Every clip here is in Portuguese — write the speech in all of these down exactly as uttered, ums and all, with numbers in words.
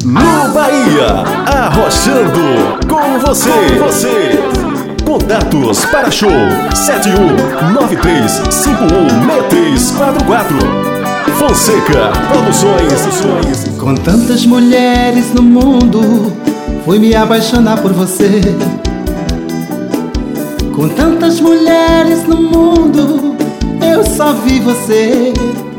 No Bahia, arrochando com você. Com você. Contatos para show sete um nove três cinco um seis três quatro quatro. Fonseca Produções. Com tantas mulheres no mundo, fui me apaixonar por você. Com tantas mulheres no mundo, eu só vi você.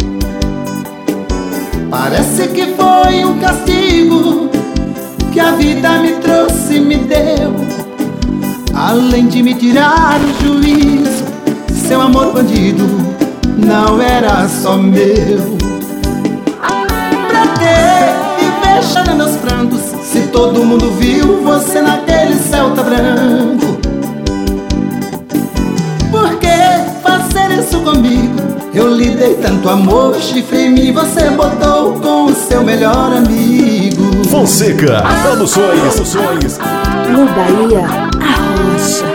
Parece que foi um castigo que a vida me trouxe e me deu. Além de me tirar o juízo, seu amor bandido não era só meu. Pra que viver chorando meus prantos, se todo mundo viu você naquele Celta branco? Por que fazer isso comigo? Eu lhe dei tanto amor, chifre em mim você botou com o seu melhor amigo. Fonseca Produções. No Bahia, arrocha.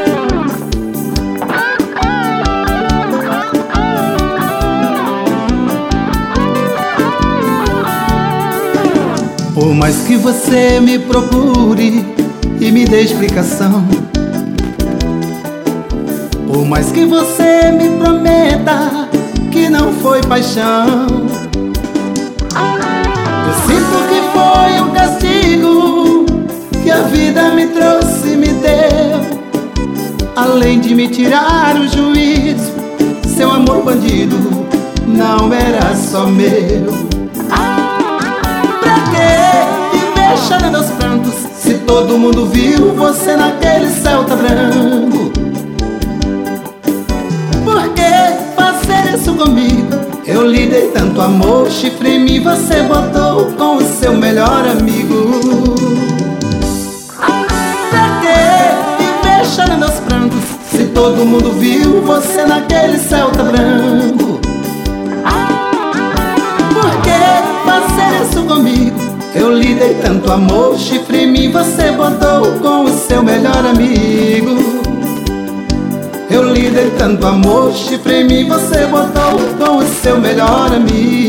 Por mais que você me procure e me dê explicação, por mais que você me prometa que não foi paixão, eu sinto que foi um castigo que a vida me trouxe e me deu. Além de me tirar o juízo, seu amor bandido não era só meu. Pra que viver chorando meus prantos, se todo mundo viu você naquele Celta branco? Por que fazer isso comigo? Eu lhe dei tanto amor, chifre em mim você botou com o seu melhor amigo. Pra que viver chorando meus prantos, se todo mundo viu você naquele Celta branco? Por que fazer isso comigo? Eu lhe dei tanto amor, chifre em mim você botou com o seu melhor amigo. Eu lhe dei tanto amor, chifre em mim você botou com o seu melhor amigo.